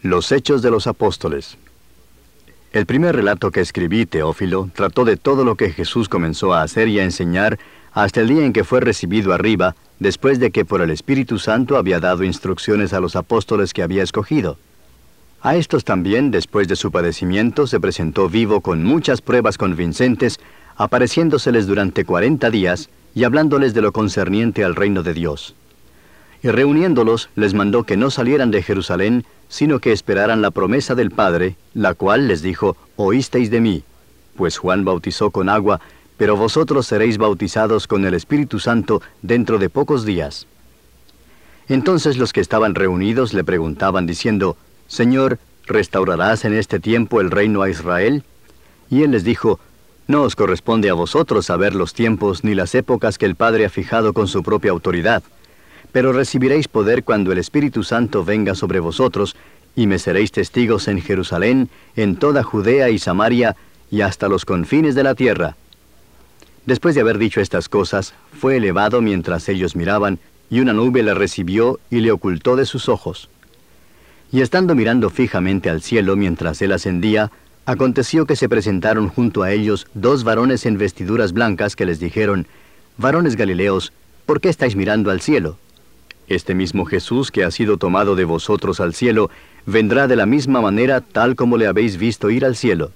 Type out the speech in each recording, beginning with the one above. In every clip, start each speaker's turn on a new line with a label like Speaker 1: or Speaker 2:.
Speaker 1: Los Hechos de los Apóstoles. El primer relato que escribí, Teófilo, trató de todo lo que Jesús comenzó a hacer y a enseñar hasta el día en que fue recibido arriba, después de que por el Espíritu Santo había dado instrucciones a los apóstoles que había escogido. A estos también, después de su padecimiento, se presentó vivo con muchas pruebas convincentes, apareciéndoseles durante 40 días y hablándoles de lo concerniente al reino de Dios. Y reuniéndolos, les mandó que no salieran de Jerusalén, sino que esperaran la promesa del Padre, la cual les dijo: «Oísteis de mí, pues Juan bautizó con agua, pero vosotros seréis bautizados con el Espíritu Santo dentro de pocos días». Entonces los que estaban reunidos le preguntaban diciendo: «Señor, ¿restaurarás en este tiempo el reino a Israel?». Y él les dijo: «No os corresponde a vosotros saber los tiempos ni las épocas que el Padre ha fijado con su propia autoridad, pero recibiréis poder cuando el Espíritu Santo venga sobre vosotros, y me seréis testigos en Jerusalén, en toda Judea y Samaria, y hasta los confines de la tierra». Después de haber dicho estas cosas, fue elevado mientras ellos miraban, y una nube le recibió y le ocultó de sus ojos. Y estando mirando fijamente al cielo mientras él ascendía, aconteció que se presentaron junto a ellos 2 varones en vestiduras blancas que les dijeron: «Varones Galileos, ¿por qué estáis mirando al cielo? Este mismo Jesús que ha sido tomado de vosotros al cielo, vendrá de la misma manera tal como le habéis visto ir al cielo».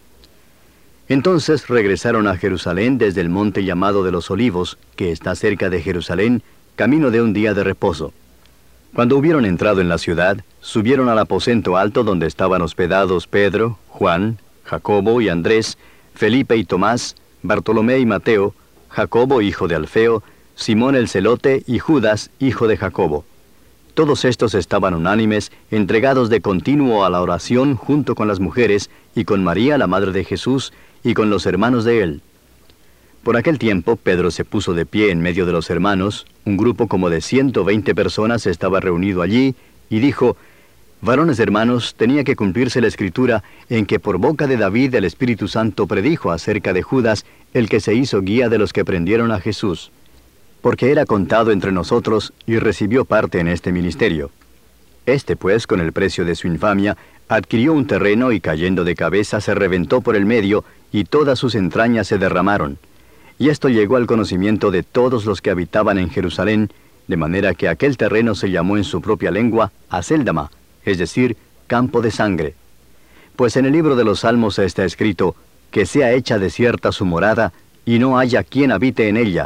Speaker 1: Entonces regresaron a Jerusalén desde el monte llamado de los Olivos, que está cerca de Jerusalén, camino de un día de reposo. Cuando hubieron entrado en la ciudad, subieron al aposento alto donde estaban hospedados Pedro, Juan, Jacobo y Andrés, Felipe y Tomás, Bartolomé y Mateo, Jacobo hijo de Alfeo, Simón el celote y Judas, hijo de Jacobo. Todos estos estaban unánimes, entregados de continuo a la oración junto con las mujeres, y con María, la madre de Jesús, y con los hermanos de él. Por aquel tiempo, Pedro se puso de pie en medio de los hermanos, un grupo como de 120 personas estaba reunido allí, y dijo: «Varones hermanos, tenía que cumplirse la Escritura, en que por boca de David el Espíritu Santo predijo acerca de Judas, el que se hizo guía de los que prendieron a Jesús. Porque era contado entre nosotros, y recibió parte en este ministerio. Este pues, con el precio de su infamia, adquirió un terreno, y cayendo de cabeza se reventó por el medio, y todas sus entrañas se derramaron. Y esto llegó al conocimiento de todos los que habitaban en Jerusalén, de manera que aquel terreno se llamó en su propia lengua Acéldama, es decir, campo de sangre. Pues en el libro de los Salmos está escrito: «Que sea hecha desierta su morada, y no haya quien habite en ella,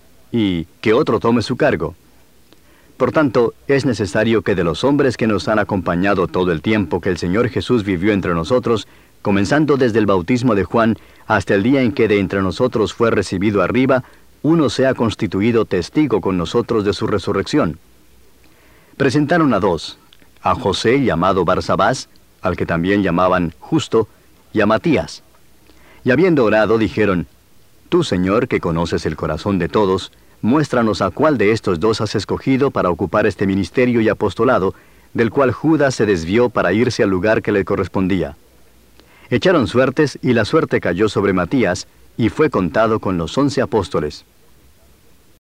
Speaker 1: y que otro tome su cargo». Por tanto, es necesario que de los hombres que nos han acompañado todo el tiempo que el Señor Jesús vivió entre nosotros, comenzando desde el bautismo de Juan hasta el día en que de entre nosotros fue recibido arriba, uno sea constituido testigo con nosotros de su resurrección. Presentaron a 2, a José llamado Barsabás, al que también llamaban Justo, y a Matías. Y habiendo orado, dijeron: «Tú, Señor, que conoces el corazón de todos, muéstranos a cuál de estos 2 has escogido para ocupar este ministerio y apostolado, del cual Judas se desvió para irse al lugar que le correspondía». Echaron suertes, y la suerte cayó sobre Matías, y fue contado con los 11 apóstoles.